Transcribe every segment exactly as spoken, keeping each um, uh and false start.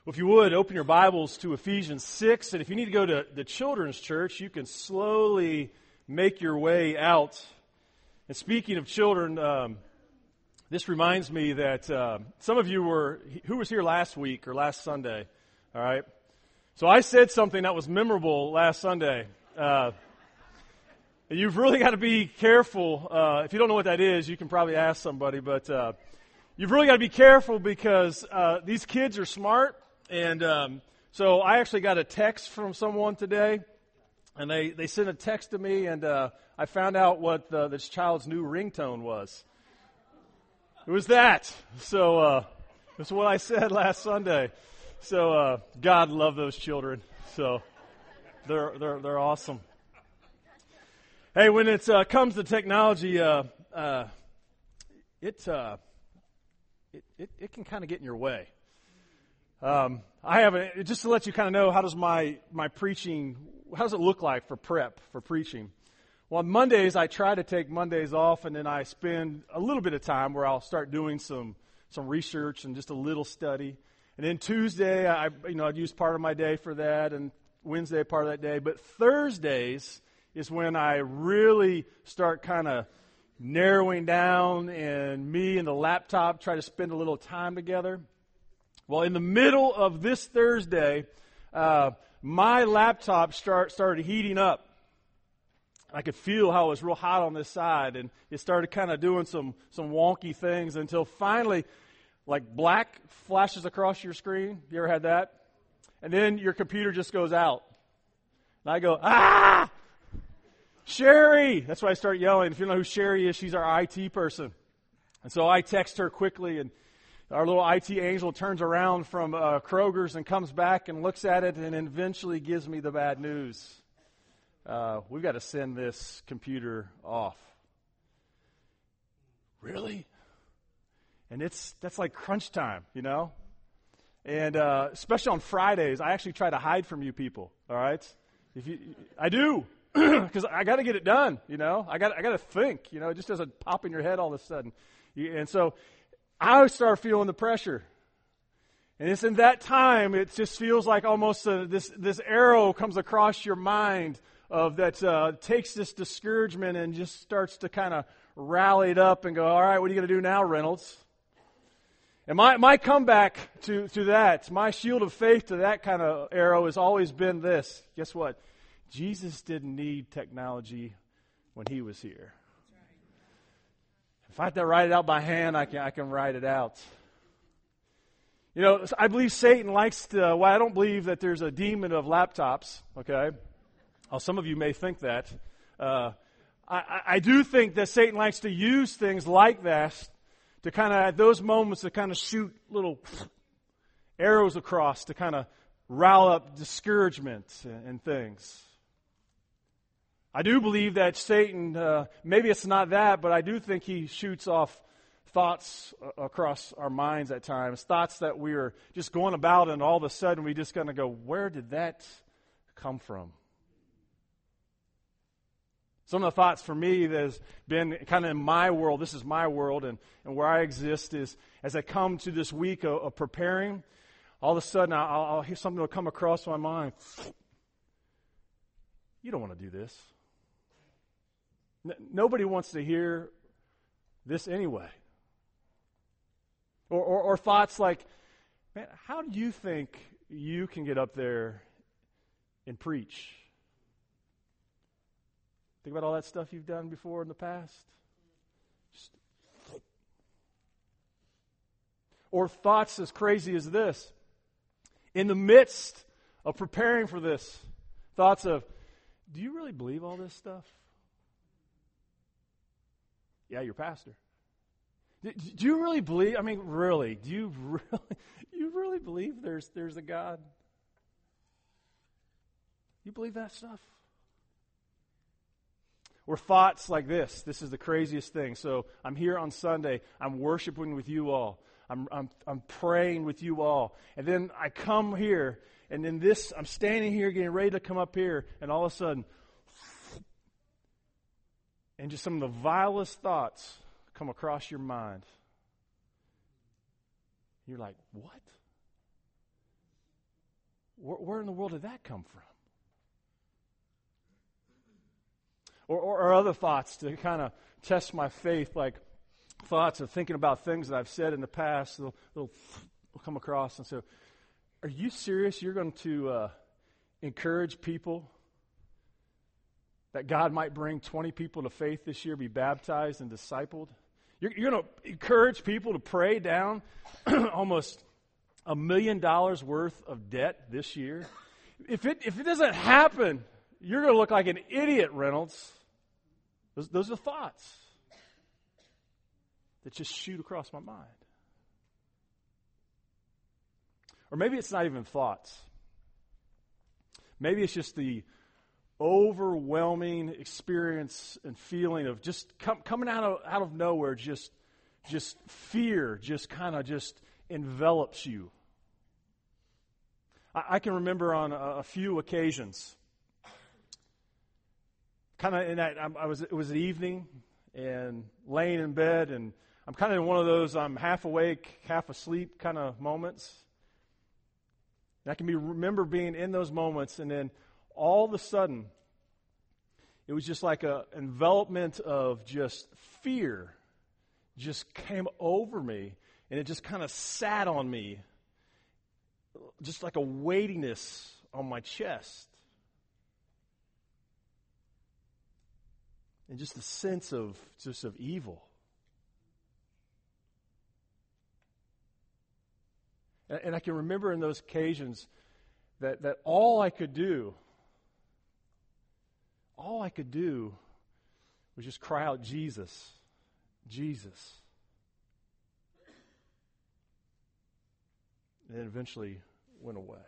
Well, if you would, open your Bibles to Ephesians six, and if you need to go to the children's church, you can slowly make your way out. And speaking of children, um, this reminds me that uh, some of you were, who was here last week or last Sunday, all right? So I said something that was memorable last Sunday. Uh, you've really got to be careful. Uh, if you don't know what that is, you can probably ask somebody, but uh, you've really got to be careful because uh, these kids are smart. And um, so I actually got a text from someone today, and they, they sent a text to me, and uh, I found out what the, this child's new ringtone was. It was that. So uh, that's what I said last Sunday. So uh, God love those children. So they're they're they're awesome. Hey, when it uh, comes to technology, uh, uh, it, uh, it it it can kind of get in your way. Um, I have a, just to let you kind of know, how does my, my preaching, how does it look like for prep, for preaching? Well, on Mondays, I try to take Mondays off, and then I spend a little bit of time where I'll start doing some, some research and just a little study. And then Tuesday, I, you know, I'd use part of my day for that, and Wednesday, part of that day. But Thursdays is when I really start kind of narrowing down, and me and the laptop try to spend a little time together. Well, in the middle of this Thursday, uh, my laptop start, started heating up. I could feel how it was real hot on this side, and it started kind of doing some, some wonky things until finally, like black flashes across your screen. You ever had that? And then your computer just goes out. And I go, ah! Sherry! That's why I start yelling. If you don't know who Sherry is, she's our I T person. And so I text her quickly, and our little I T angel turns around from uh, Kroger's and comes back and looks at it and eventually gives me the bad news. Uh, we've got to send this computer off. Really? And it's that's like crunch time, you know? And uh, especially on Fridays, I actually try to hide from you people, all right? If you, I do, because I got to get it done, you know? I got I got to think, you know? It just doesn't pop in your head all of a sudden. You, and so I start feeling the pressure. And it's in that time, it just feels like almost uh, this, this arrow comes across your mind of that uh, takes this discouragement and just starts to kind of rally it up and go, all right, what are you going to do now, Reynolds? And my, my comeback to, to that, my shield of faith to that kind of arrow has always been this. Guess what? Jesus didn't need technology when he was here. If I have to write it out by hand, I can I can write it out. You know, I believe Satan likes to, well, I don't believe that there's a demon of laptops, okay? Well, some of you may think that. Uh, I, I do think that Satan likes to use things like that to kind of, at those moments, to kind of shoot little arrows across to kind of rile up discouragement and, and things. I do believe that Satan, uh, maybe it's not that, but I do think he shoots off thoughts uh, across our minds at times, thoughts that we are just going about and all of a sudden we just kind of go, where did that come from? Some of the thoughts for me that has been kind of in my world, this is my world, and, and where I exist is, as I come to this week of, of preparing, all of a sudden I'll, I'll hear something will come across my mind. You don't want to do this. Nobody wants to hear this anyway. Or, or, or thoughts like, man, how do you think you can get up there and preach? Think about all that stuff you've done before in the past. Just... Or thoughts as crazy as this. In the midst of preparing for this, thoughts of, do you really believe all this stuff? Yeah, your pastor. Do, do you really believe? I mean, really? Do you really? You really believe there's there's a God? You believe that stuff? Or thoughts like this. This is the craziest thing. So I'm here on Sunday. I'm worshiping with you all. I'm I'm I'm praying with you all. And then I come here, and then this. I'm standing here, getting ready to come up here, and all of a sudden. And just some of the vilest thoughts come across your mind. You're like, what? where, where in the world did that come from? Or, or, or other thoughts to kind of test my faith, like thoughts of thinking about things that I've said in the past. They'll, they'll, they'll come across and say, are you serious? You're going to uh, encourage people that God might bring twenty people to faith this year, be baptized and discipled? You're, you're going to encourage people to pray down almost a million dollars worth of debt this year? If it if it doesn't happen, you're going to look like an idiot, Reynolds. Those, those are thoughts that just shoot across my mind. Or maybe it's not even thoughts. Maybe it's just the overwhelming experience and feeling of just com- coming out of out of nowhere, just just fear just kind of just envelops you. I, I can remember on a, a few occasions, kind of in that I, I was it was an evening and laying in bed, and I'm kind of in one of those I'm half awake, half asleep kind of moments. And I can be remember being in those moments, and then all of a sudden, it was just like an envelopment of just fear just came over me, and it just kind of sat on me, just like a weightiness on my chest. And just a sense of just of evil. And, and I can remember in those occasions that, that all I could do All I could do was just cry out, Jesus, Jesus. And it eventually went away.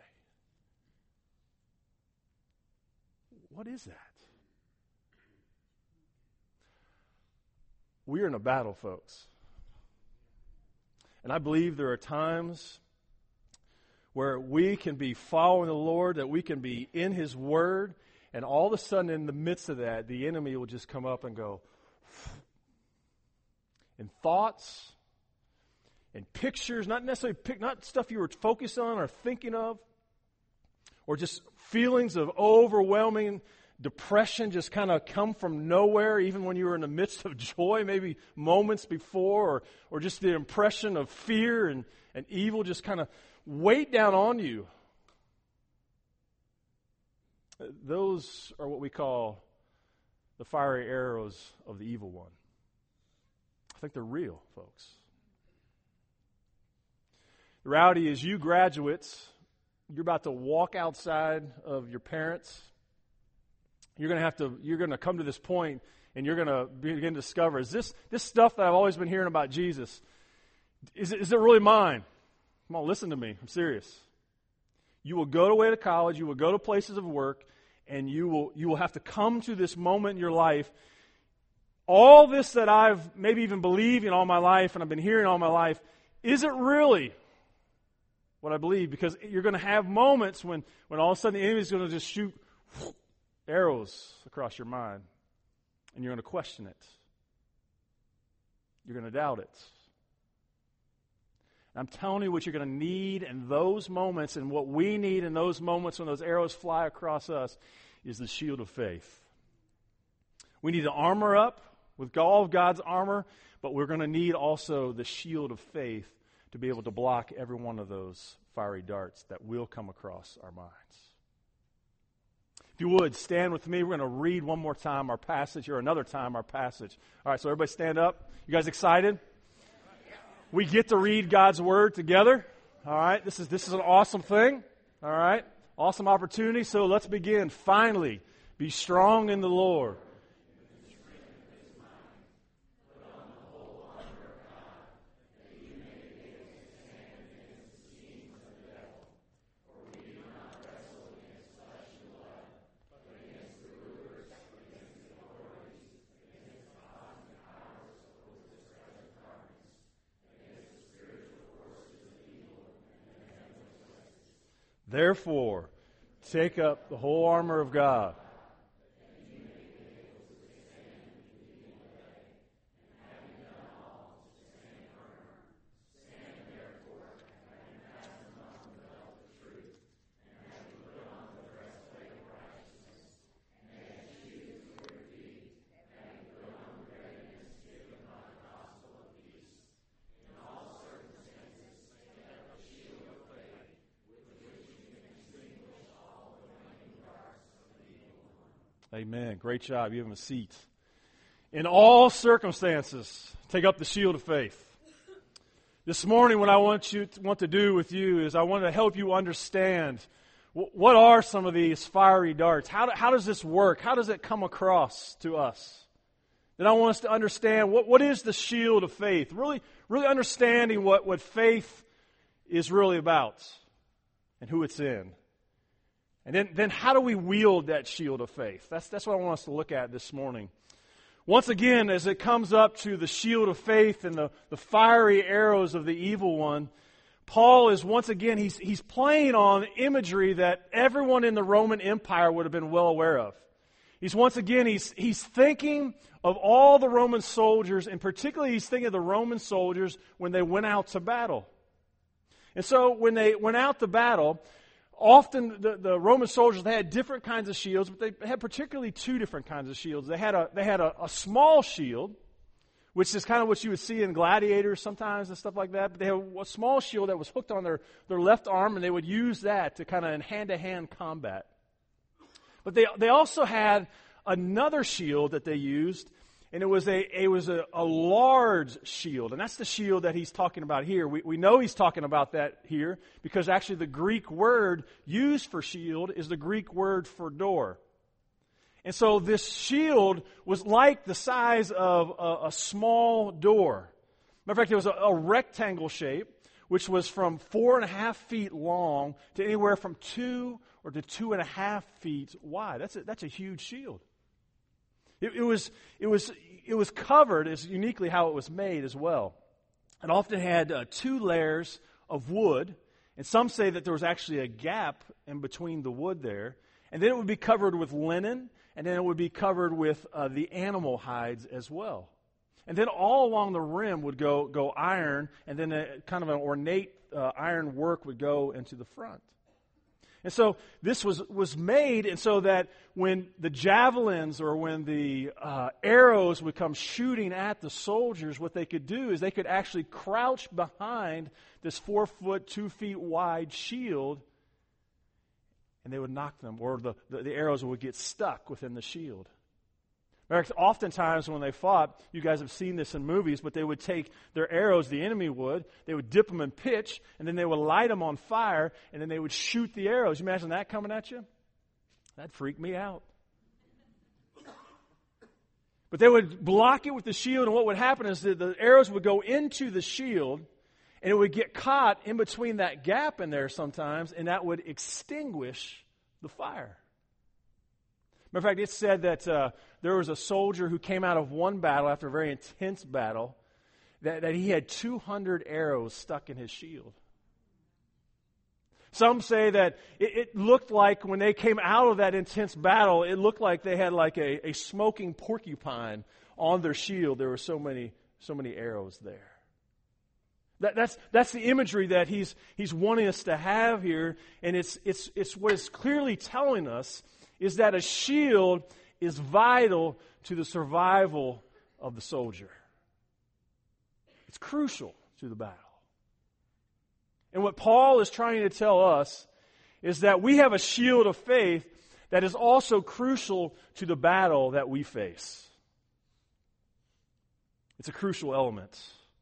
What is that? We are in a battle, folks. And I believe there are times where we can be following the Lord, that we can be in His Word, and all of a sudden, in the midst of that, the enemy will just come up and go, and thoughts, and pictures, not necessarily pic, not stuff you were focused on or thinking of, or just feelings of overwhelming depression just kind of come from nowhere, even when you were in the midst of joy, maybe moments before, or, or just the impression of fear and, and evil just kind of weigh down on you. Those are what we call the fiery arrows of the evil one. I think they're real, folks. The reality is, you graduates, you're about to walk outside of your parents. You're going to have to, you're going to come to this point, and you're going to begin to discover, is this, this stuff that I've always been hearing about Jesus, is it, is it really mine? Come on, listen to me. I'm serious. You will go away to college, you will go to places of work, and you will you will have to come to this moment in your life. All this that I've maybe even believed in all my life, and I've been hearing all my life, is it really what I believe? Because you're going to have moments when, when all of a sudden the enemy is going to just shoot arrows across your mind, and you're going to question it. You're going to doubt it. I'm telling you, what you're going to need in those moments, and what we need in those moments when those arrows fly across us, is the shield of faith. We need to armor up with all of God's armor, but we're going to need also the shield of faith to be able to block every one of those fiery darts that will come across our minds. If you would, stand with me. We're going to read one more time our passage, or another time our passage. All right, so everybody stand up. You guys excited? We get to read God's Word together. All right, this is this is an awesome thing. All right, awesome opportunity. So let's begin. Finally, be strong in the Lord. Therefore, take up the whole armor of God. Amen. Great job. You have a seat. In all circumstances, take up the shield of faith. This morning, what I want you to, want to do with you is I want to help you understand w- what are some of these fiery darts. How, do, how does this work? How does it come across to us? Then I want us to understand what, what is the shield of faith. Really, really understanding what, what faith is really about and who it's in. And then, then how do we wield that shield of faith? That's, that's what I want us to look at this morning. Once again, as it comes up to the shield of faith and the, the fiery arrows of the evil one, Paul is once again, he's, he's playing on imagery that everyone in the Roman Empire would have been well aware of. He's once again, he's, he's thinking of all the Roman soldiers, and particularly he's thinking of the Roman soldiers when they went out to battle. And so when they went out to battle, often the, the Roman soldiers, they had different kinds of shields, but they had particularly two different kinds of shields. They had a they had a, a small shield, which is kind of what you would see in gladiators sometimes and stuff like that. But they had a small shield that was hooked on their, their left arm, and they would use that to kind of in hand-to-hand combat. But they they also had another shield that they used, and it was a it was a, a large shield, and that's the shield that he's talking about here. We we know he's talking about that here because actually the Greek word used for shield is the Greek word for door. And so this shield was like the size of a, a small door. Matter of fact, it was a, a rectangle shape, which was from four and a half feet long to anywhere from two or to two and a half feet wide. That's a, that's a huge shield. It, it was it was it was covered, is uniquely how it was made as well. It often had uh, two layers of wood, and some say that there was actually a gap in between the wood there, and then it would be covered with linen, and then it would be covered with uh, the animal hides as well. And then all along the rim would go go iron, and then a, kind of an ornate uh, iron work would go into the front. And so this was, was made, and so that when the javelins or when the uh, arrows would come shooting at the soldiers, what they could do is they could actually crouch behind this four foot, two feet wide shield, and they would knock them, or the, the, the arrows would get stuck within the shield. Oftentimes when they fought, you guys have seen this in movies, but they would take their arrows, the enemy would, they would dip them in pitch, and then they would light them on fire, and then they would shoot the arrows. You imagine that coming at you? That'd freak me out. But they would block it with the shield, and what would happen is that the arrows would go into the shield, and it would get caught in between that gap in there sometimes, and that would extinguish the fire. Matter of fact, it's said that uh, there was a soldier who came out of one battle after a very intense battle, that, that he had two hundred arrows stuck in his shield. Some say that it, it looked like when they came out of that intense battle, it looked like they had like a, a smoking porcupine on their shield. There were so many, so many arrows there. That, that's that's the imagery that he's he's wanting us to have here, and it's it's it's what it's clearly telling us is that a shield is vital to the survival of the soldier. It's crucial to the battle. And what Paul is trying to tell us is that we have a shield of faith that is also crucial to the battle that we face. It's a crucial element.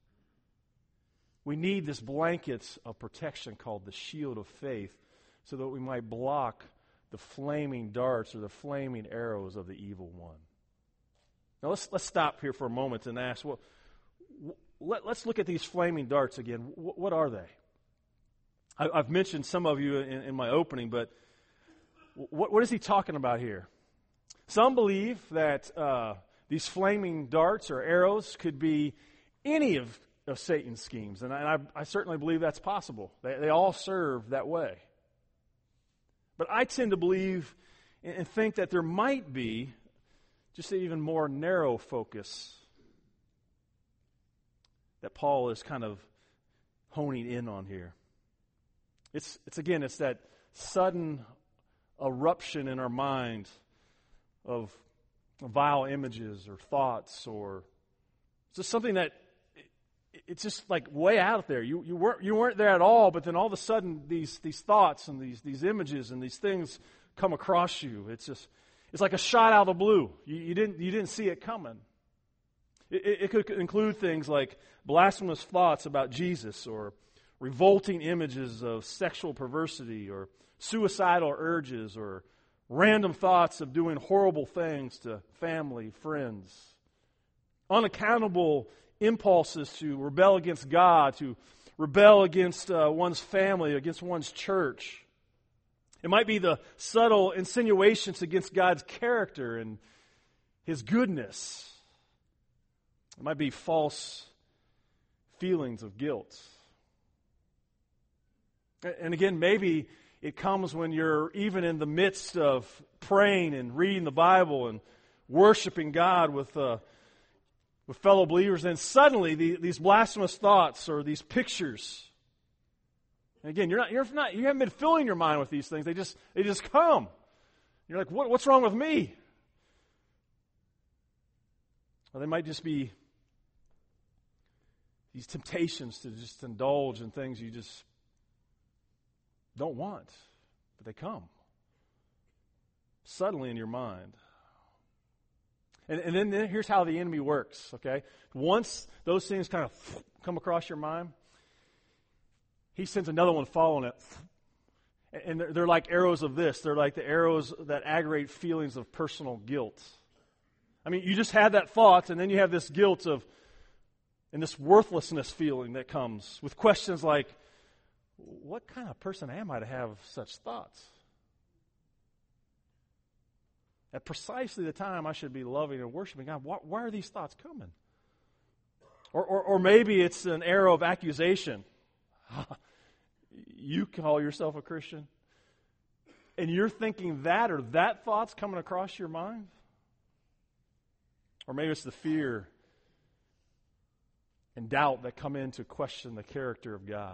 We need this blanket of protection called the shield of faith so that we might block the flaming darts or the flaming arrows of the evil one. Now let's let's stop here for a moment and ask, well, let, let's look at these flaming darts again. What, what are they? I, I've mentioned some of you in, in my opening, but what, what is he talking about here? Some believe that uh, these flaming darts or arrows could be any of, of Satan's schemes, and I, I certainly believe that's possible. They, they all serve that way. But I tend to believe and think that there might be just an even more narrow focus that Paul is kind of honing in on here. It's, it's again, it's that sudden eruption in our mind of vile images or thoughts, or just something that it's just like way out there. You you weren't you weren't there at all, but then all of a sudden these these thoughts and these these images and these things come across you. It's just It's like a shot out of the blue. You, you didn't you didn't see it coming. It, it, it could include things like blasphemous thoughts about Jesus, or revolting images of sexual perversity, or suicidal urges, or random thoughts of doing horrible things to family, friends. Unaccountable impulses to rebel against God, to rebel against uh, one's family, against one's church. It might be the subtle insinuations against God's character and His goodness. It might be false feelings of guilt. And again, maybe it comes when you're even in the midst of praying and reading the Bible and worshiping God with uh, with fellow believers, and suddenly the, these blasphemous thoughts or these pictures. And again, you're not you're not you haven't been filling your mind with these things. They just they just come. You're like, what, what's wrong with me? Well, they might just be these temptations to just indulge in things you just don't want, but they come suddenly in your mind. And, and then, then here's how the enemy works, okay? Once those things kind of come across your mind, he sends another one following it. And they're, they're like arrows of this. They're like the arrows that aggravate feelings of personal guilt. I mean, you just had that thought, and then you have this guilt of, and this worthlessness feeling that comes with questions like, what kind of person am I to have such thoughts? At precisely the time I should be loving and worshiping God, why, why are these thoughts coming? Or, or, or maybe it's an arrow of accusation. You call yourself a Christian, and you're thinking that or that thought's coming across your mind? Or maybe it's the fear and doubt that come in to question the character of God.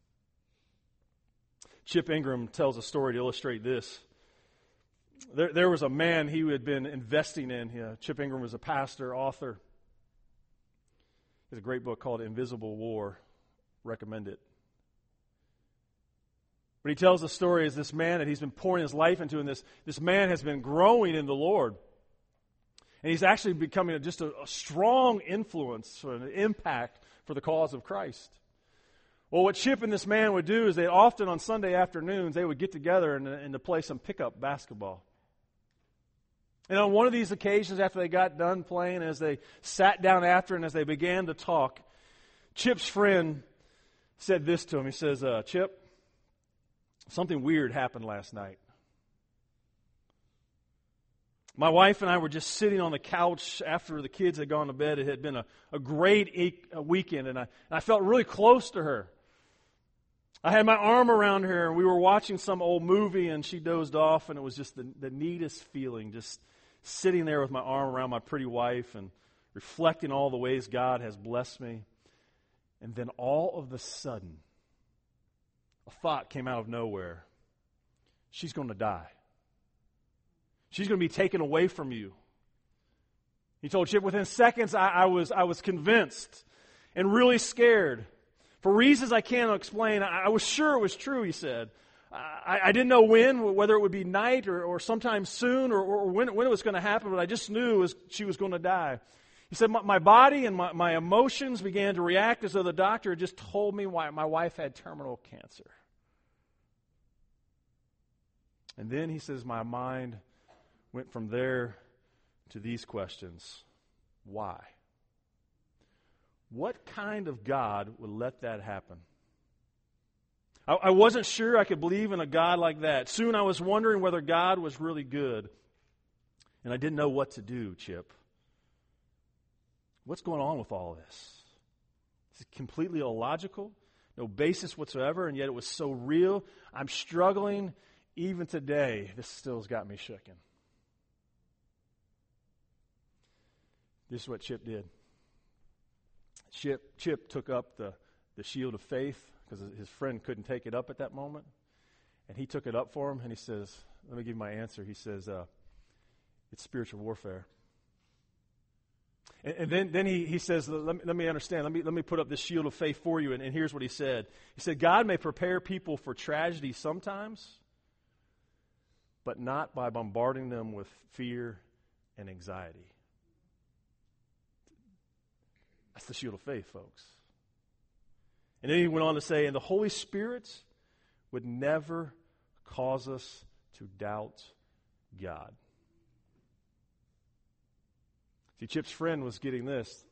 Chip Ingram tells a story to illustrate this. There, there was a man he had been investing in. Uh, Chip Ingram was a pastor, author. He has a great book called Invisible War. Recommend it. But he tells the story as this man that he's been pouring his life into, and this, this man has been growing in the Lord. And he's actually becoming a, just a, a strong influence, an impact for the cause of Christ. Well, what Chip and this man would do is they often on Sunday afternoons, they would get together and, and to play some pickup basketball. And on one of these occasions, after they got done playing, as they sat down after and as they began to talk, Chip's friend said this to him. He says, uh, Chip, something weird happened last night. My wife and I were just sitting on the couch after the kids had gone to bed. It had been a, a great e- a weekend, and I, and I felt really close to her. I had my arm around her, and we were watching some old movie, and she dozed off, and it was just the, the neatest feeling, just sitting there with my arm around my pretty wife and reflecting all the ways God has blessed me. And then all of a sudden, a thought came out of nowhere. She's going to die. She's going to be taken away from you. He told Chip, within seconds, I, I was I was convinced and really scared. For reasons I can't explain, I, I was sure it was true, he said. I, I didn't know when, whether it would be night or, or sometime soon or, or when, when it was going to happen, but I just knew it was, she was going to die. He said, my, my body and my, my emotions began to react as though the doctor had just told me why my wife had terminal cancer. And then, he says, my mind went from there to these questions. Why? What kind of God would let that happen? I, I wasn't sure I could believe in a God like that. Soon I was wondering whether God was really good. And I didn't know what to do, Chip. What's going on with all this? It's completely illogical, no basis whatsoever, and yet it was so real. I'm struggling even today. This still has got me shaken. This is what Chip did. Chip, Chip took up the, the shield of faith because his friend couldn't take it up at that moment. And he took it up for him, and he says, let me give you my answer. He says, uh, it's spiritual warfare. And, and then, then he, he says, let me, let me understand. Let me, let me put up this shield of faith for you. And, and here's what he said. He said, God may prepare people for tragedy sometimes, but not by bombarding them with fear and anxiety. That's the shield of faith, folks. And then he went on to say, and the Holy Spirit would never cause us to doubt God. See, Chip's friend was getting this.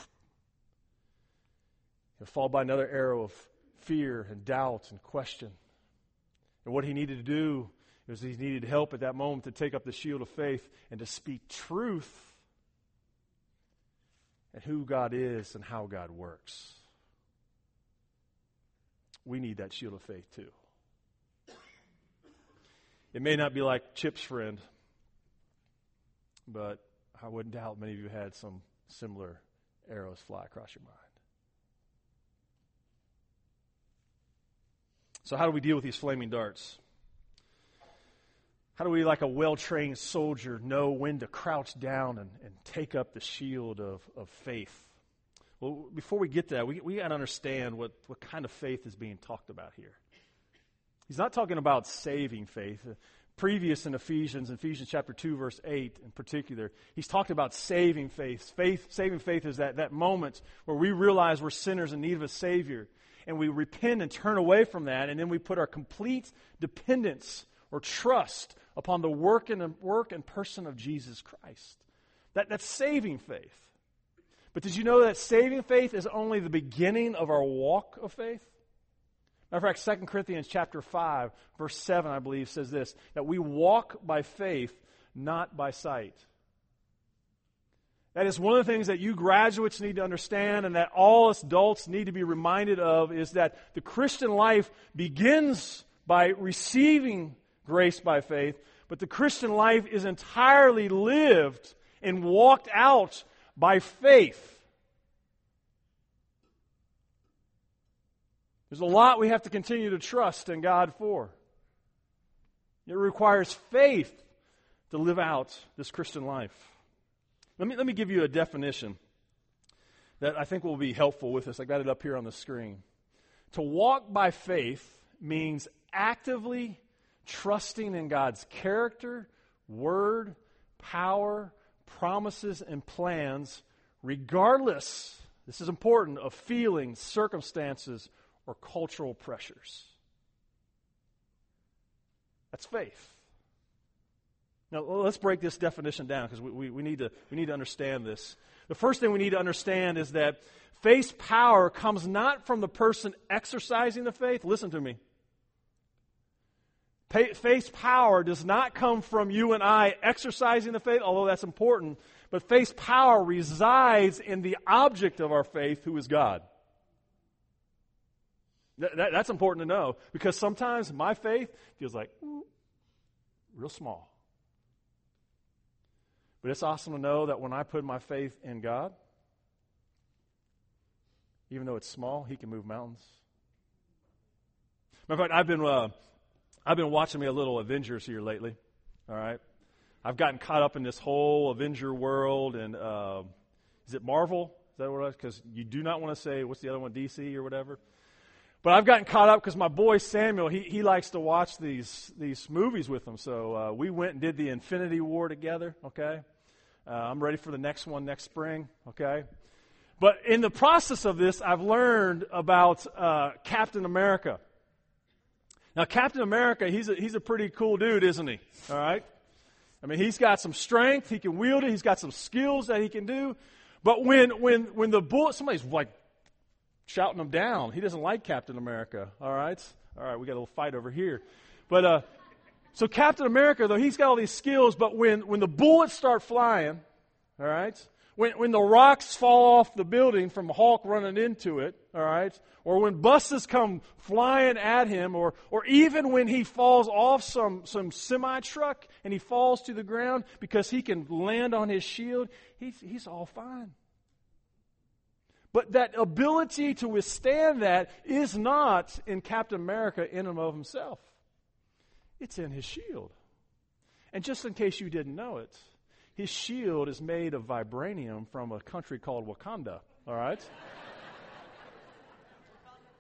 He'll fall by another arrow of fear and doubt and question. And what he needed to do was he needed help at that moment to take up the shield of faith and to speak truth and who God is and how God works. We need that shield of faith too. It may not be like Chip's friend, but I wouldn't doubt many of you had some similar arrows fly across your mind. So how do we deal with these flaming darts? How do we, like a well-trained soldier, know when to crouch down and, and take up the shield of, of faith? Well, before we get to that, we, we got to understand what, what kind of faith is being talked about here. He's not talking about saving faith. Uh, previous in Ephesians, in Ephesians chapter two, verse eight in particular, he's talking about saving faith. Faith, saving faith is that, that moment where we realize we're sinners in need of a Savior, and we repent and turn away from that, and then we put our complete dependence or trust upon the work and work and person of Jesus Christ. That, that's saving faith. But did you know that saving faith is only the beginning of our walk of faith? Matter of fact, Second Corinthians chapter five, verse seven, I believe, says this, that we walk by faith, not by sight. That is one of the things that you graduates need to understand, and that all us adults need to be reminded of, is that the Christian life begins by receiving grace by faith, but the Christian life is entirely lived and walked out by faith. There's a lot we have to continue to trust in God for. It requires faith to live out this Christian life. Let me, let me give you a definition that I think will be helpful with this. I got it up here on the screen. To walk by faith means actively trusting in God's character, word, power, promises, and plans, regardless, this is important, of feelings, circumstances, or cultural pressures. That's faith. Now, let's break this definition down, because we, we, we, need to, we need to understand this. The first thing we need to understand is that faith's power comes not from the person exercising the faith. Listen to me. Faith's power does not come from you and I exercising the faith, although that's important. But faith's power resides in the object of our faith, who is God. That, that, that's important to know, because sometimes my faith feels like ooh, real small. But it's awesome to know that when I put my faith in God, even though it's small, He can move mountains. Matter of fact, I've been uh, I've been watching me a little Avengers here lately. All right, I've gotten caught up in this whole Avenger world, and uh, is it Marvel? Is that what it is? Because you do not want to say what's the other one, D C or whatever. But I've gotten caught up because my boy Samuel, he he likes to watch these these movies with him. So uh, we went and did the Infinity War together. Okay. Uh, I'm ready for the next one next spring, okay? But in the process of this, I've learned about uh, Captain America. Now, Captain America, he's a, he's a pretty cool dude, isn't he? All right? I mean, he's got some strength. He can wield it. He's got some skills that he can do. But when when when the bullet, somebody's like shouting him down. He doesn't like Captain America, all right? All right, we got a little fight over here. But uh So Captain America, though, he's got all these skills, but when, when the bullets start flying, all right, when, when the rocks fall off the building from Hulk running into it, all right, or when buses come flying at him, or or even when he falls off some, some semi-truck and he falls to the ground because he can land on his shield, he's, he's all fine. But that ability to withstand that is not in Captain America in and of himself. It's in his shield. And just in case you didn't know it, his shield is made of vibranium from a country called Wakanda, all right?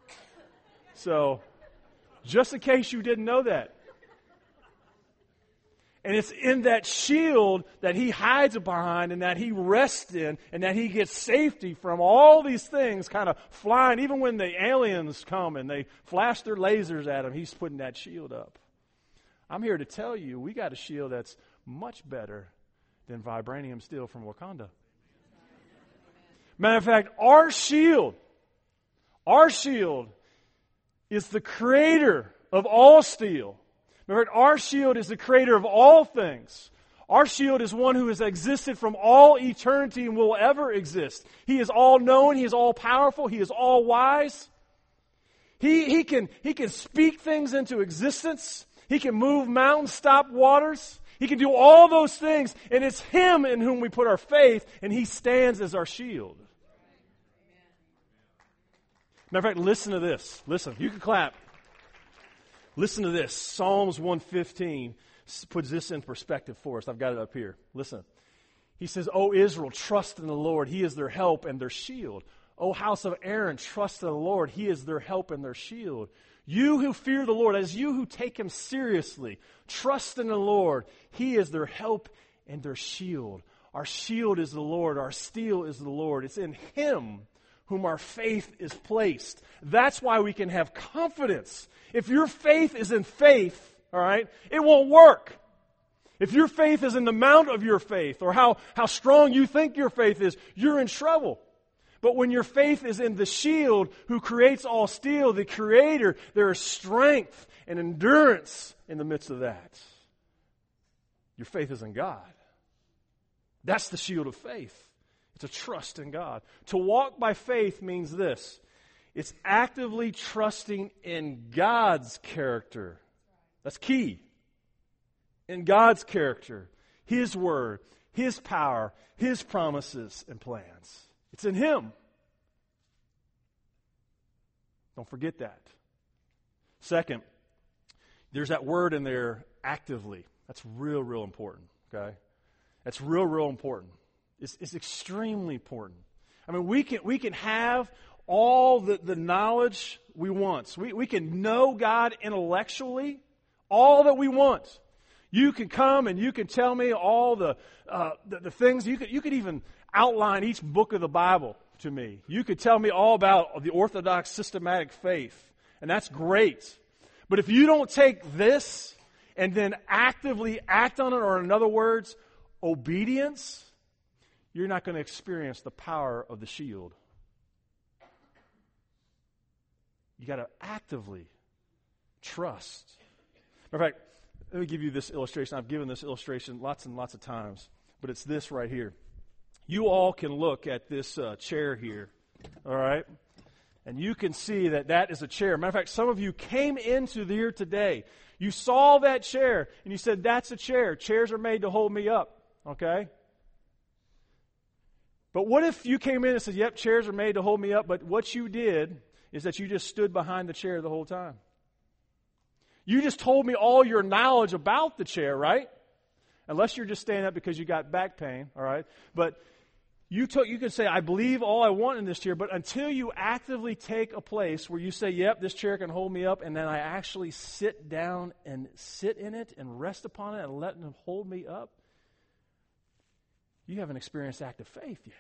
So, just in case you didn't know that. And it's in that shield that he hides behind and that he rests in and that he gets safety from all these things kind of flying. Even when the aliens come and they flash their lasers at him, he's putting that shield up. I'm here to tell you, we got a shield that's much better than vibranium steel from Wakanda. Matter of fact, our shield, our shield is the creator of all steel. Remember, our shield is the creator of all things. Our shield is one who has existed from all eternity and will ever exist. He is all knowing. He is all powerful. He is all wise. He, he, can, he can speak things into existence. He can move mountains, stop waters. He can do all those things. And it's Him in whom we put our faith, and He stands as our shield. Matter of fact, listen to this. Listen, you can clap. Listen to this. Psalms one fifteen puts this in perspective for us. I've got it up here. Listen. He says, O Israel, trust in the Lord. He is their help and their shield. O house of Aaron, trust in the Lord. He is their help and their shield. You who fear the Lord, as you who take Him seriously, trust in the Lord. He is their help and their shield. Our shield is the Lord. Our steel is the Lord. It's in Him whom our faith is placed. That's why we can have confidence. If your faith is in faith, all right, it won't work. If your faith is in the amount of your faith or how, how strong you think your faith is, you're in trouble. But when your faith is in the shield who creates all steel, the Creator, there is strength and endurance in the midst of that. Your faith is in God. That's the shield of faith. It's a trust in God. To walk by faith means this. It's actively trusting in God's character. That's key. In God's character, His Word, His power, His promises and plans. It's in Him. Don't forget that. Second, there's that word in there, actively. That's real, real important. Okay? That's real, real important. It's, it's extremely important. I mean, we can we can have all the, the knowledge we want. So we, we can know God intellectually, all that we want. You can come and you can tell me all the uh, the, the things. You could you could even outline each book of the Bible to me. You could tell me all about the Orthodox systematic faith, and that's great. But if you don't take this and then actively act on it, or in other words, obedience, you're not going to experience the power of the shield. You got to actively trust. In fact, let me give you this illustration. I've given this illustration lots and lots of times, but it's this right here. You all can look at this uh, chair here, all right? And you can see that that is a chair. Matter of fact, some of you came into here today. You saw that chair, and you said, that's a chair. Chairs are made to hold me up, okay? But what if you came in and said, yep, chairs are made to hold me up, but what you did is that you just stood behind the chair the whole time. You just told me all your knowledge about the chair, right? Unless you're just standing up because you got back pain, all right? But you took, you can say, I believe all I want in this chair, but until you actively take a place where you say, yep, this chair can hold me up, and then I actually sit down and sit in it and rest upon it and let it hold me up, you haven't experienced active faith yet.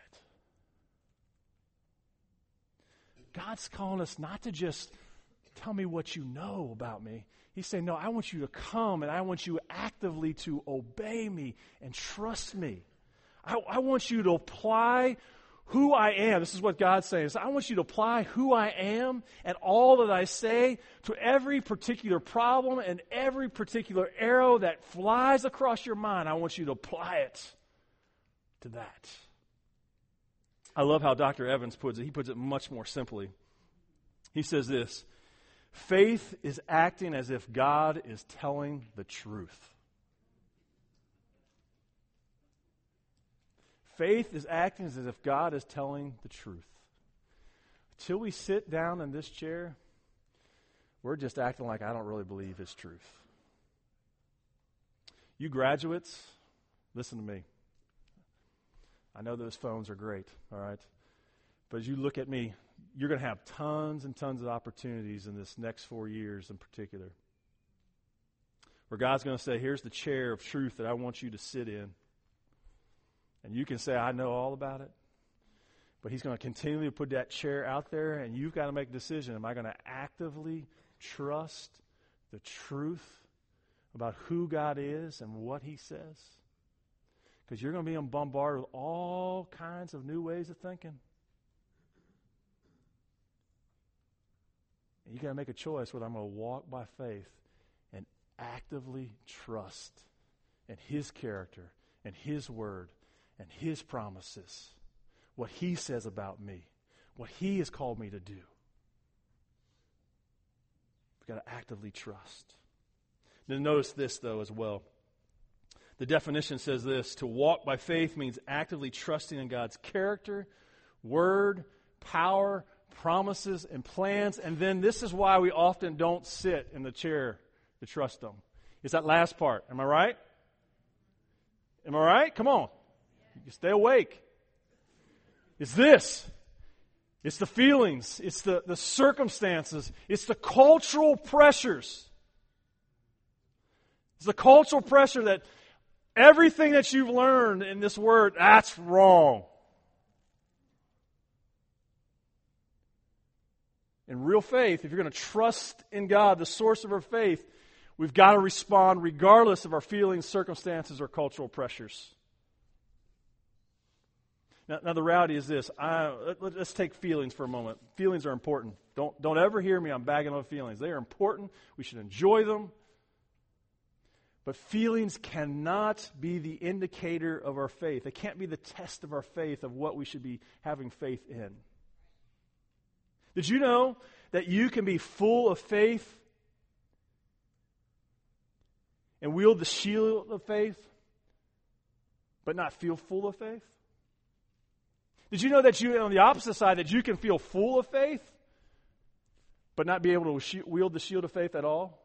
God's calling us not to just tell me what you know about me. He's saying, no, I want you to come and I want you actively to obey me and trust me. I, I want you to apply who I am. This is what God's saying. I want you to apply who I am and all that I say to every particular problem and every particular arrow that flies across your mind. I want you to apply it to that. I love how Doctor Evans puts it. He puts it much more simply. He says this, faith is acting as if God is telling the truth. Faith is acting as if God is telling the truth. Until we sit down in this chair, we're just acting like I don't really believe His truth. You graduates, listen to me. I know those phones are great, all right? But as you look at me, you're going to have tons and tons of opportunities in this next four years in particular. where God's going to say, here's the chair of truth that I want you to sit in. And you can say, I know all about it. But he's going to continually put that chair out there, and you've got to make a decision. Am I going to actively trust the truth about who God is and what he says? Because you're going to be bombarded with all kinds of new ways of thinking. And you got to make a choice whether I'm going to walk by faith and actively trust in his character and his word and his promises, what he says about me, what he has called me to do. We've got to actively trust. Then notice this, though, as well. The definition says this: to walk by faith means actively trusting in God's character, word, power, promises, and plans. And then this is why we often don't sit in the chair to trust them. It's that last part. Am I right? Am I right? Come on. You stay awake. It's this. It's the feelings. It's the, the circumstances. It's the cultural pressures. It's the cultural pressure that everything that you've learned in this word, that's wrong. In real faith, if you're going to trust in God, the source of our faith, we've got to respond regardless of our feelings, circumstances, or cultural pressures. Now, now the reality is this. I, let, let's take feelings for a moment. Feelings are important. Don't, don't ever hear me, I'm bagging on feelings. They are important. We should enjoy them. But feelings cannot be the indicator of our faith. They can't be the test of our faith of what we should be having faith in. Did you know that you can be full of faith and wield the shield of faith, but not feel full of faith? Did you know that you, on the opposite side, that you can feel full of faith, but not be able to wield the shield of faith at all?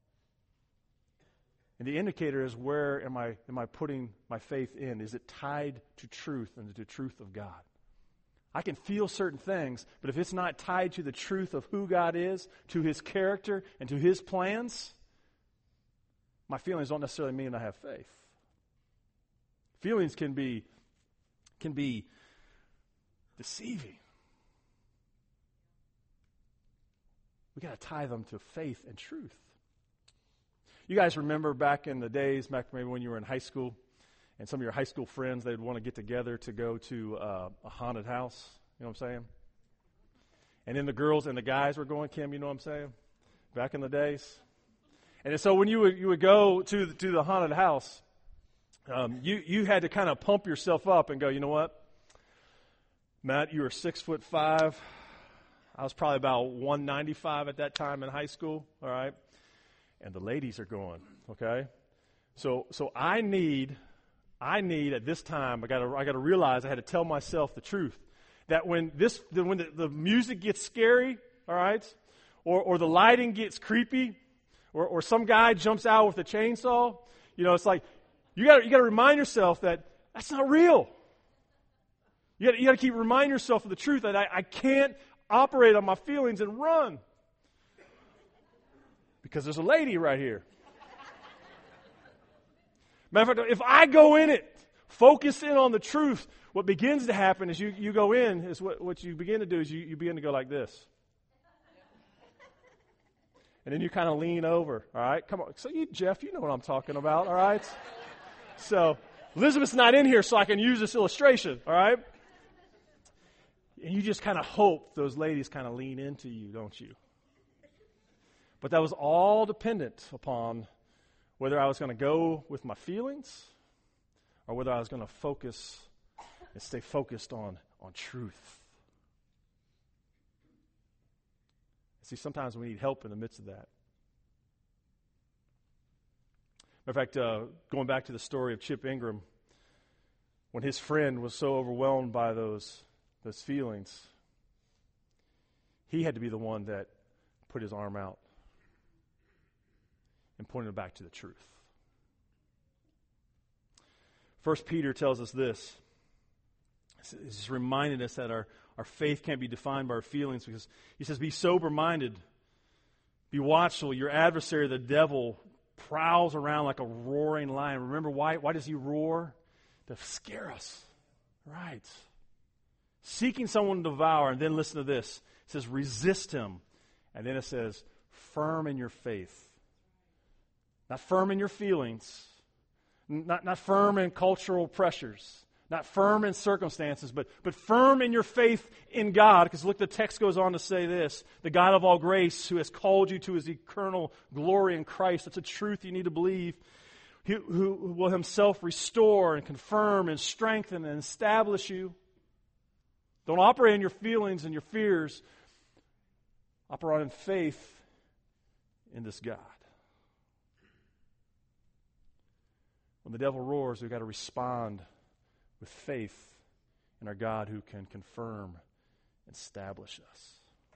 And the indicator is, where am I am I putting my faith in? Is it tied to truth and to the truth of God? I can feel certain things, but if it's not tied to the truth of who God is, to his character, and to his plans, my feelings don't necessarily mean I have faith. Feelings can be can be deceiving. We got to tie them to faith and truth. You guys remember back in the days, back maybe when you were in high school, and some of your high school friends, they'd want to get together to go to uh, a haunted house. You know what I'm saying? And then the girls and the guys were going, Kim, you know what I'm saying? Back in the days. And so when you would, you would go to the, to the haunted house, um, you, you had to kind of pump yourself up and go, you know what? Matt, you were six foot five. I was probably about one ninety-five at that time in high school, all right? And the ladies are going, okay? So so I need, I need at this time, I gotta I gotta realize I had to tell myself the truth. That when this when the, the music gets scary, all right, or or the lighting gets creepy, or, or some guy jumps out with a chainsaw, you know, it's like you gotta you gotta remind yourself that that's not real. You gotta you gotta keep reminding yourself of the truth that I, I can't operate on my feelings and run. Because there's a lady right here. Matter of fact, if I go in it, focus in on the truth, what begins to happen is you, you go in, is what, what you begin to do is you, you begin to go like this. And then you kind of lean over, all right? Come on. So you, Jeff, you know what I'm talking about, all right? So Elizabeth's not in here, so I can use this illustration, all right? And you just kind of hope those ladies kind of lean into you, don't you? But that was all dependent upon whether I was going to go with my feelings or whether I was going to focus and stay focused on, on truth. See, sometimes we need help in the midst of that. Matter of fact, uh, going back to the story of Chip Ingram, when his friend was so overwhelmed by those, those feelings, he had to be the one that put his arm out and pointed back to the truth. First Peter tells us this. It's just reminding us that our, our faith can't be defined by our feelings, because he says, be sober-minded, be watchful. Your adversary, the devil, prowls around like a roaring lion. Remember why? Why does he roar? To scare us. Right. Seeking someone to devour. And then listen to this. It says, resist him. And then it says, firm in your faith. Not firm in your feelings. Not, not firm in cultural pressures. Not firm in circumstances, but, but firm in your faith in God. Because look, the text goes on to say this. The God of all grace who has called you to his eternal glory in Christ. That's a truth you need to believe. He, who will himself restore and confirm and strengthen and establish you. Don't operate in your feelings and your fears. Operate in faith in this God. When the devil roars, we've got to respond with faith in our God who can confirm and establish us.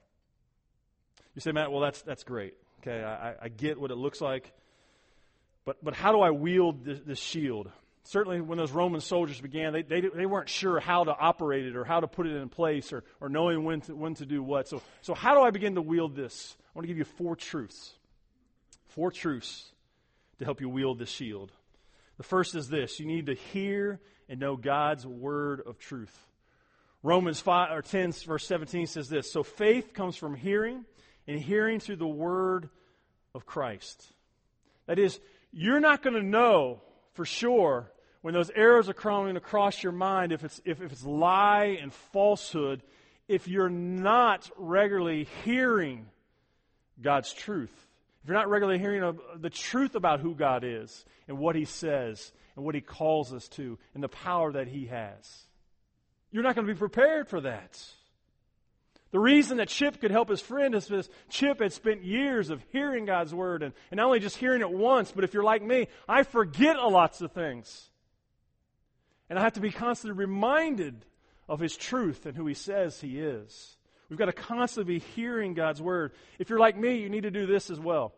You say, Matt, well, that's that's great. Okay, I, I get what it looks like. But but how do I wield this, this shield? Certainly when those Roman soldiers began, they, they they weren't sure how to operate it or how to put it in place or, or knowing when to, when to do what. So, so how do I begin to wield this? I want to give you four truths. Four truths to help you wield this shield. The first is this. You need to hear and know God's word of truth. Romans five or ten verse seventeen says this. So faith comes from hearing, and hearing through the word of Christ. That is, you're not going to know for sure when those arrows are crawling across your mind if it's if, if it's lie and falsehood, if you're not regularly hearing God's truth. If you're not regularly hearing the truth about who God is and what he says and what he calls us to and the power that he has, you're not going to be prepared for that. The reason that Chip could help his friend is because Chip had spent years of hearing God's word, and, and not only just hearing it once, but if you're like me, I forget a lots of things. And I have to be constantly reminded of his truth and who he says he is. We've got to constantly be hearing God's word. If you're like me, you need to do this as well.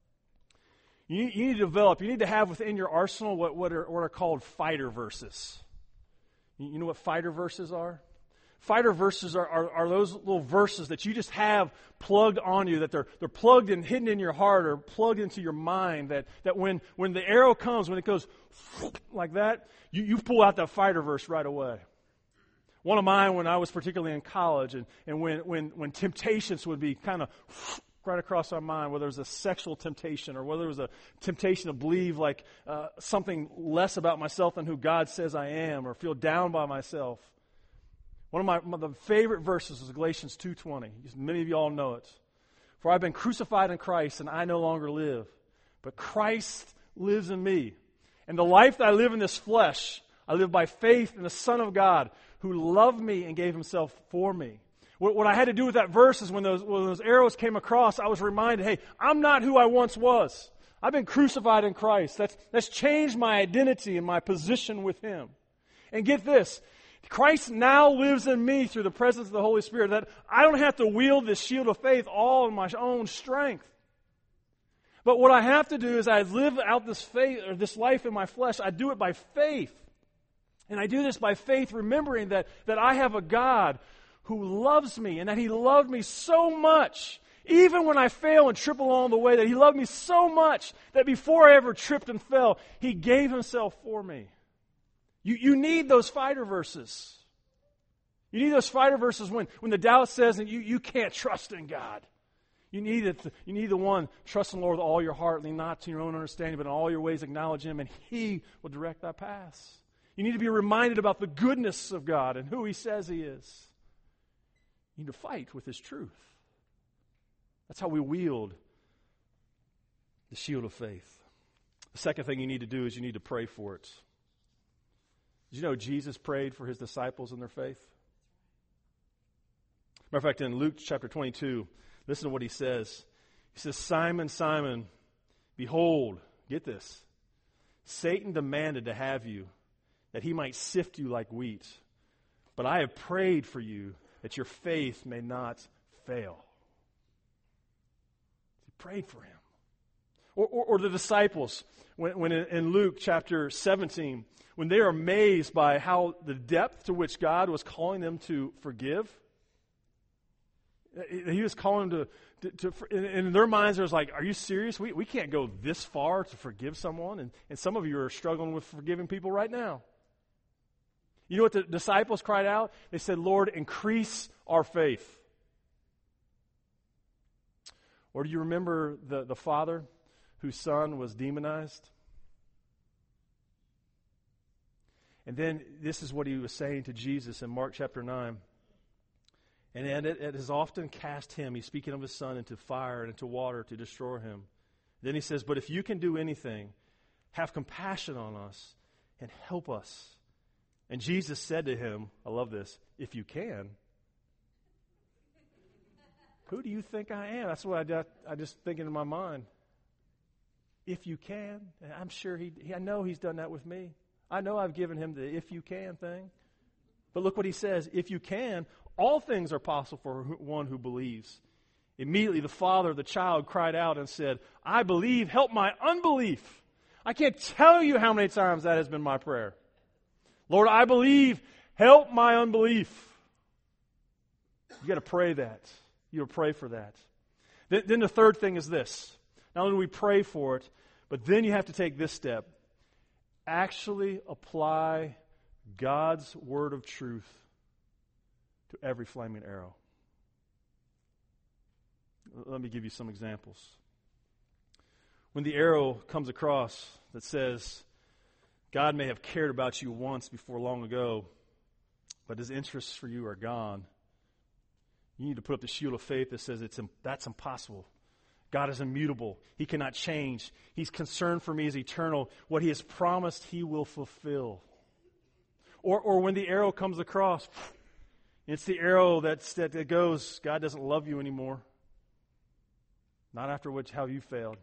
You, you need to develop, you need to have within your arsenal what, what, are, what are called fighter verses. You, you know what fighter verses are? Fighter verses are, are, are those little verses that you just have plugged on you, that they're, they're plugged and hidden in your heart or plugged into your mind, that, that when, when the arrow comes, when it goes like that, you, you pull out that fighter verse right away. One of mine when I was particularly in college and, and when, when, when temptations would be kind of right across our mind, whether it was a sexual temptation or whether it was a temptation to believe like uh, something less about myself than who God says I am or feel down by myself. One of my, my the favorite verses is Galatians two twenty. Many of you all know it. For I've been crucified in Christ and I no longer live, but Christ lives in me. And the life that I live in this flesh, I live by faith in the Son of God who loved me and gave himself for me. What, what I had to do with that verse is when those, when those arrows came across, I was reminded, hey, I'm not who I once was. I've been crucified in Christ. That's, that's changed my identity and my position with him. And get this, Christ now lives in me through the presence of the Holy Spirit, that I don't have to wield this shield of faith all in my own strength. But what I have to do is I live out this faith or this life in my flesh. I do it by faith. And I do this by faith, remembering that, that I have a God who loves me and that he loved me so much, even when I fail and trip along the way, that he loved me so much that before I ever tripped and fell, he gave himself for me. You, you need those fighter verses. You need those fighter verses when, when the doubt says that you, you can't trust in God. You need it. You need the one, trust in the Lord with all your heart, lean not to your own understanding, but in all your ways acknowledge him, and he will direct thy paths. You need to be reminded about the goodness of God and who he says he is. You need to fight with his truth. That's how we wield the shield of faith. The second thing you need to do is you need to pray for it. Did you know Jesus prayed for his disciples in their faith? Matter of fact, in Luke chapter twenty-two, listen to what he says. He says, Simon, Simon, behold, get this, Satan demanded to have you, that he might sift you like wheat. But I have prayed for you that your faith may not fail. He prayed for him. Or, or, or the disciples, when, when in Luke chapter seventeen, when they are amazed by how the depth to which God was calling them to forgive. He was calling them to, To, to, in, in their minds, it was like, are you serious? We, we can't go this far to forgive someone. And, and some of you are struggling with forgiving people right now. You know what the disciples cried out? They said, Lord, increase our faith. Or do you remember the, the father whose son was demonized? And then this is what he was saying to Jesus in Mark chapter nine. And it, it has often cast him, he's speaking of his son, into fire and into water to destroy him. Then he says, but if you can do anything, have compassion on us and help us. And Jesus said to him, I love this, if you can. Who do you think I am? That's what I, got, I just thinking in my mind. If you can. I'm sure he, he, I know he's done that with me. I know I've given him the if you can thing. But look what he says. If you can, all things are possible for one who believes. Immediately the father of the child cried out and said, I believe, help my unbelief. I can't tell you how many times that has been my prayer. Lord, I believe, help my unbelief. You got to pray that. You got to pray for that. Then, then the third thing is this. Not only do we pray for it, but then you have to take this step. Actually apply God's word of truth to every flaming arrow. Let me give you some examples. When the arrow comes across that says, God may have cared about you once before long ago, but his interests for you are gone, you need to put up the shield of faith that says it's that's impossible. God is immutable. He cannot change. He's concerned for me as eternal. What he has promised, he will fulfill. Or, or when the arrow comes across, it's the arrow that's, that, that goes, God doesn't love you anymore. Not after which how you failed.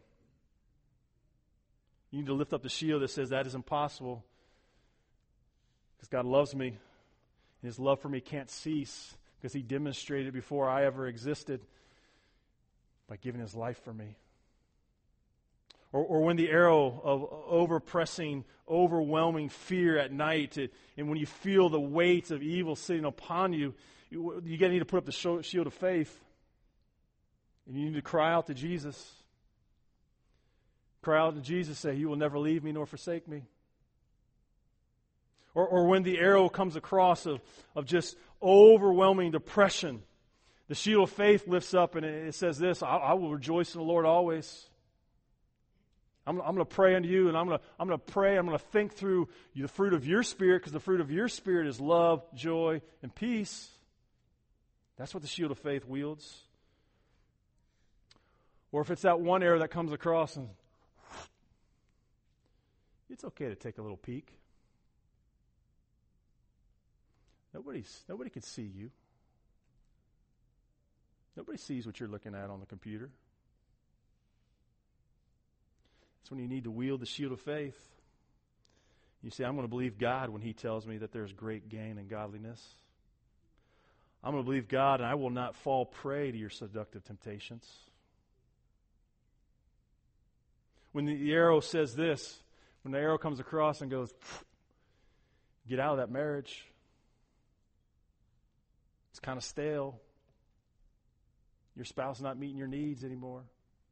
You need to lift up the shield that says that is impossible. Because God loves me. And his love for me can't cease. Because he demonstrated before I ever existed by giving his life for me. Or, or when the arrow of over-pressing, overwhelming fear at night, it, and when you feel the weight of evil sitting upon you, you, you need to put up the shield of faith. And you need to cry out to Jesus. Cry out to Jesus, say, you will never leave me nor forsake me. Or, or when the arrow comes across of, of just overwhelming depression, the shield of faith lifts up and it, it says this, I, I will rejoice in the Lord always. I'm, I'm going to pray unto you, and I'm going to I'm going to pray. I'm going to think through the fruit of your spirit, because the fruit of your spirit is love, joy, and peace. That's what the shield of faith wields. Or if it's that one arrow that comes across, and it's okay to take a little peek. Nobody's nobody can see you. Nobody sees what you're looking at on the computer. That's when you need to wield the shield of faith. You say, I'm going to believe God when he tells me that there's great gain in godliness. I'm going to believe God, and I will not fall prey to your seductive temptations. When the arrow says this, when the arrow comes across and goes, get out of that marriage. It's kind of stale. Your spouse is not meeting your needs anymore.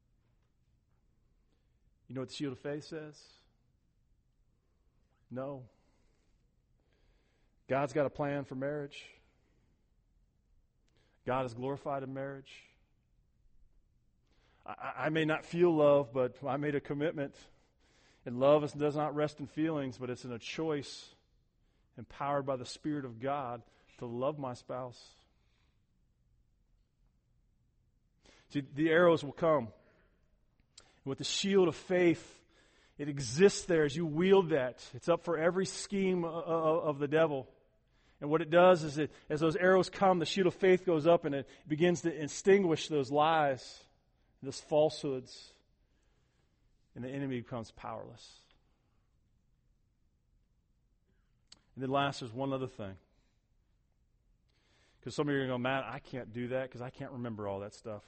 You know what the shield of faith says? No. God's got a plan for marriage. God is glorified in marriage. I, I may not feel love, but I made a commitment. And love is, does not rest in feelings, but it's in a choice empowered by the Spirit of God to love my spouse. See, the arrows will come. With the shield of faith, it exists there as you wield that. It's up for every scheme of the devil. And what it does is that as those arrows come, the shield of faith goes up and it begins to extinguish those lies, those falsehoods, and the enemy becomes powerless. And then last, there's one other thing. Because some of you are going to go, Matt, I can't do that because I can't remember all that stuff.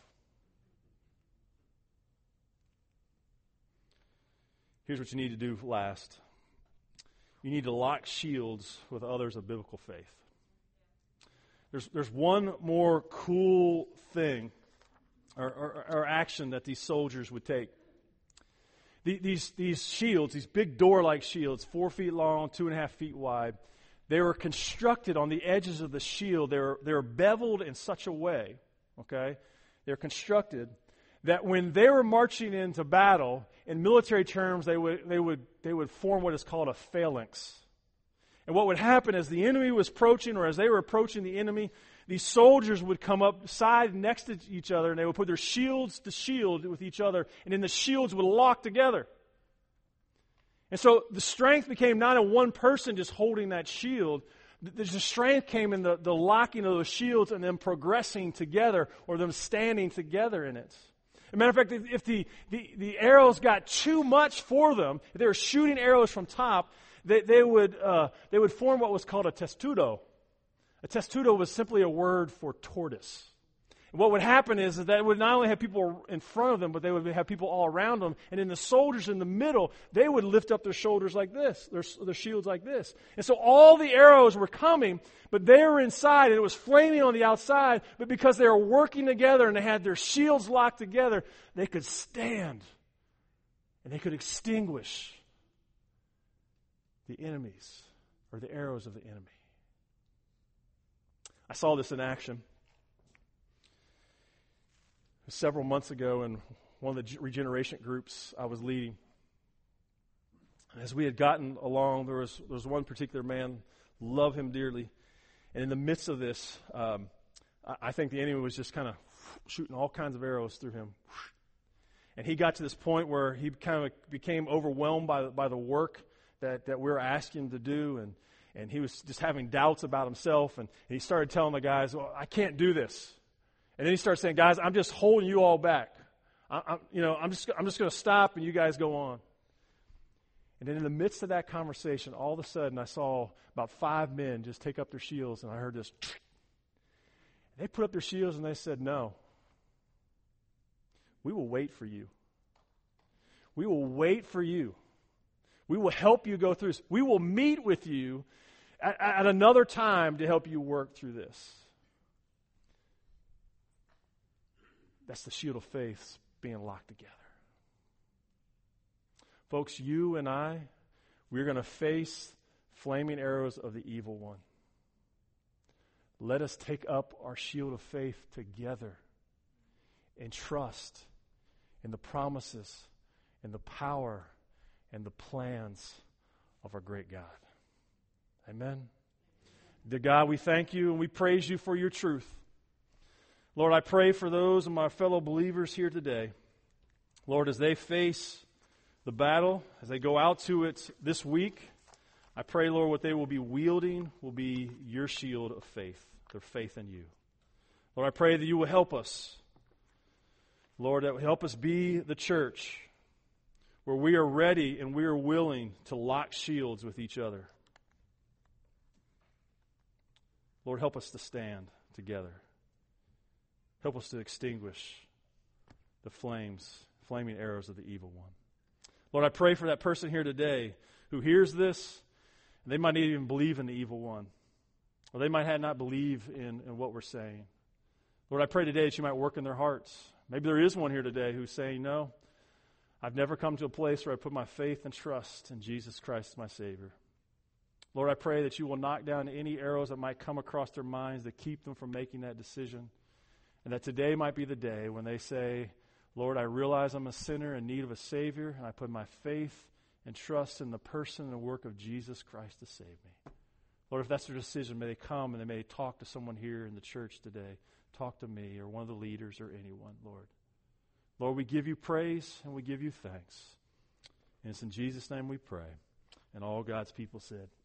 Here's what you need to do last. You need to lock shields with others of biblical faith. There's, there's one more cool thing or, or, or action that these soldiers would take. The, these, these shields, these big door-like shields, four feet long, two and a half feet wide, they were constructed on the edges of the shield. They were, they were beveled in such a way, okay? They're constructed that when they were marching into battle, in military terms, they would, they would, they would form what is called a phalanx. And what would happen as the enemy was approaching, or as they were approaching the enemy, these soldiers would come up side next to each other, and they would put their shields to shield with each other, and then the shields would lock together. And so the strength became not in one person just holding that shield. The, the strength came in the, the locking of those shields and them progressing together, or them standing together in it. As a matter of fact, if the, the, the arrows got too much for them, if they were shooting arrows from top, they, they would uh, they would form what was called a testudo. A testudo was simply a word for tortoise. And what would happen is that they would not only have people in front of them, but they would have people all around them. And then the soldiers in the middle, they would lift up their shoulders like this, their, their shields like this. And so all the arrows were coming, but they were inside, and it was flaming on the outside. But because they were working together and they had their shields locked together, they could stand and they could extinguish the enemies, or the arrows of the enemy. I saw this in action several months ago in one of the regeneration groups I was leading. As we had gotten along, there was, there was one particular man, love him dearly, and in the midst of this, um, I, I think the enemy was just kind of shooting all kinds of arrows through him. And he got to this point where he kind of became overwhelmed by, by the work that, that we were asking him to do, and, and he was just having doubts about himself, and, and he started telling the guys, well, I can't do this. And then he starts saying, guys, I'm just holding you all back. I, I'm, you know, I'm just, I'm just going to stop, and you guys go on. And then in the midst of that conversation, all of a sudden, I saw about five men just take up their shields, and I heard this. They put up their shields, and they said, no. We will wait for you. We will wait for you. We will help you go through this. We will meet with you at, at another time to help you work through this. That's the shield of faith being locked together. Folks, you and I, we're going to face flaming arrows of the evil one. Let us take up our shield of faith together and trust in the promises and the power and the plans of our great God. Amen. Dear God, we thank you and we praise you for your truth. Lord, I pray for those of my fellow believers here today. Lord, as they face the battle, as they go out to it this week, I pray, Lord, what they will be wielding will be your shield of faith, their faith in you. Lord, I pray that you will help us. Lord, that will help us be the church where we are ready and we are willing to lock shields with each other. Lord, help us to stand together. Help us to extinguish the flames, flaming arrows of the evil one. Lord, I pray for that person here today who hears this, and they might not even believe in the evil one, or they might not believe in, in what we're saying. Lord, I pray today that you might work in their hearts. Maybe there is one here today who's saying, no, I've never come to a place where I put my faith and trust in Jesus Christ as my Savior. Lord, I pray that you will knock down any arrows that might come across their minds that keep them from making that decision. And that today might be the day when they say, Lord, I realize I'm a sinner in need of a Savior, and I put my faith and trust in the person and the work of Jesus Christ to save me. Lord, if that's their decision, may they come and they may talk to someone here in the church today. Talk to me or one of the leaders or anyone, Lord. Lord, we give you praise and we give you thanks. And it's in Jesus' name we pray. And all God's people said,